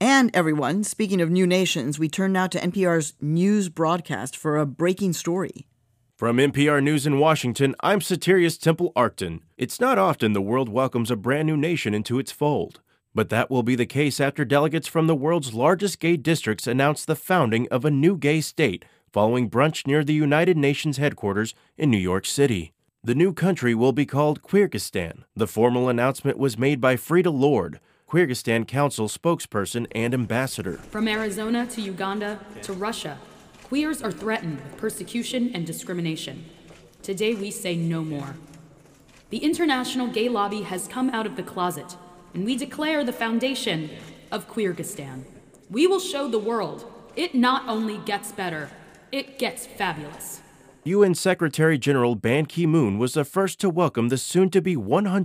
And everyone, speaking of new nations, we turn now to NPR's news broadcast for a breaking story. From NPR News in Washington, I'm Satirius Temple Arcton. It's not often the world welcomes a brand new nation into its fold, but that will be the case after delegates from the world's largest gay districts announced the founding of a new gay state following brunch near the United Nations headquarters in New York City. The new country will be called Kyrgyzstan. The formal announcement was made by Frida Lord, Kyrgyzstan Council spokesperson and ambassador. From Arizona to Uganda to Russia, queers are threatened with persecution and discrimination. Today we say no more. The International Gay Lobby has come out of the closet, and we declare the foundation of Kyrgyzstan. We will show the world it not only gets better, it gets fabulous. UN Secretary General Ban Ki-moon was the first to welcome the soon-to-be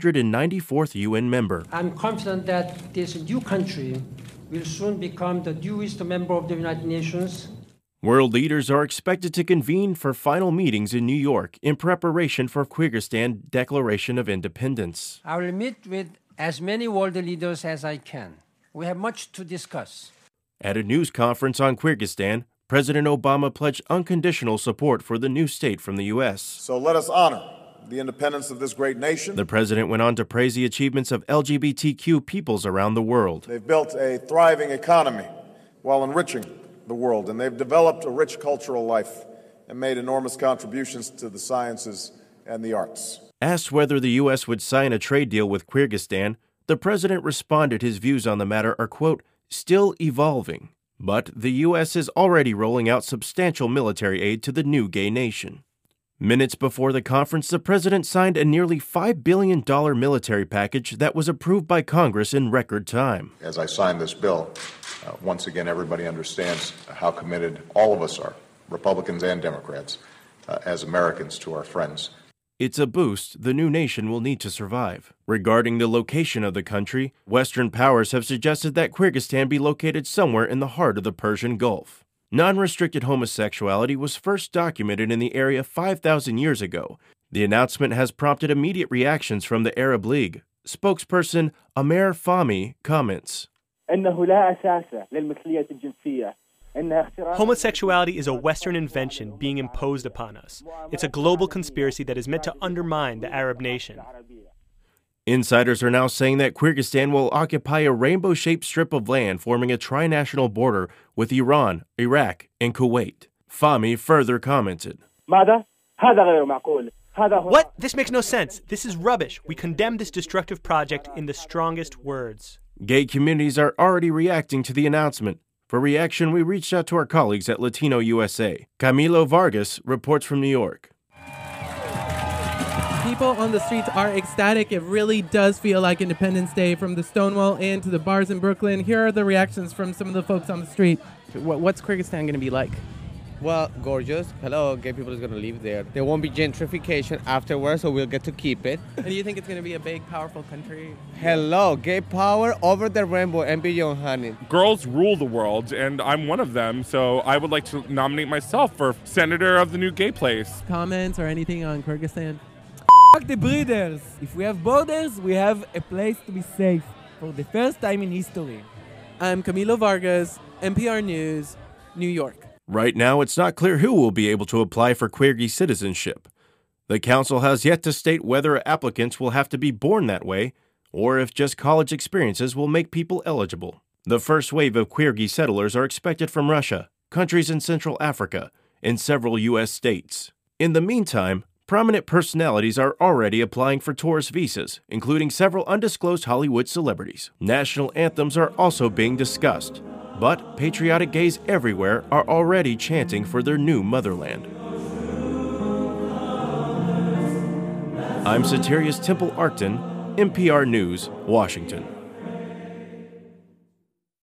194th UN member. I'm confident that this new country will soon become the newest member of the United Nations. World leaders are expected to convene for final meetings in New York in preparation for Kyrgyzstan Declaration of Independence. I will meet with as many world leaders as I can. We have much to discuss. At a news conference on Kyrgyzstan, President Obama pledged unconditional support for the new state from the U.S. So let us honor the independence of this great nation. The president went on to praise the achievements of LGBTQ peoples around the world. They've built a thriving economy while enriching the world, and they've developed a rich cultural life and made enormous contributions to the sciences and the arts. Asked whether the U.S. would sign a trade deal with Kyrgyzstan, the president responded his views on the matter are, quote, still evolving. But the U.S. is already rolling out substantial military aid to the new gay nation. Minutes before the conference, the president signed a nearly $5 billion military package that was approved by Congress in record time. As I sign this bill, once again, everybody understands how committed all of us are, Republicans and Democrats, as Americans, to our friends. It's a boost the new nation will need to survive. Regarding the location of the country, Western powers have suggested that Kyrgyzstan be located somewhere in the heart of the Persian Gulf. Non-restricted homosexuality was first documented in the area 5,000 years ago. The announcement has prompted immediate reactions from the Arab League. Spokesperson Amer Fahmy comments. Homosexuality is a Western invention being imposed upon us. It's a global conspiracy that is meant to undermine the Arab nation. Insiders are now saying that Kyrgyzstan will occupy a rainbow-shaped strip of land forming a tri-national border with Iran, Iraq, and Kuwait. Fahmy further commented. What? This makes no sense. This is rubbish. We condemn this destructive project in the strongest words. Gay communities are already reacting to the announcement. For reaction, we reached out to our colleagues at Latino USA. Camilo Vargas reports from New York. People on the streets are ecstatic. It really does feel like Independence Day, from the Stonewall Inn to the bars in Brooklyn. Here are the reactions from some of the folks on the street. What's Kyrgyzstan going to be like? Well, gorgeous. Hello, gay people is going to live there. There won't be gentrification afterwards, so we'll get to keep it. And do you think it's going to be a big, powerful country? Hello, gay power over the rainbow and beyond, honey. Girls rule the world, and I'm one of them, so I would like to nominate myself for senator of the new gay place. Comments or anything on Kyrgyzstan? Fuck the breeders. If we have borders, we have a place to be safe for the first time in history. I'm Camilo Vargas, NPR News, New York. Right now, it's not clear who will be able to apply for Kyrgyz citizenship. The council has yet to state whether applicants will have to be born that way or if just college experiences will make people eligible. The first wave of Kyrgyz settlers are expected from Russia, countries in Central Africa, and several U.S. states. In the meantime, prominent personalities are already applying for tourist visas, including several undisclosed Hollywood celebrities. National anthems are also being discussed. But patriotic gays everywhere are already chanting for their new motherland. I'm Satirius Temple Arcton, NPR News, Washington.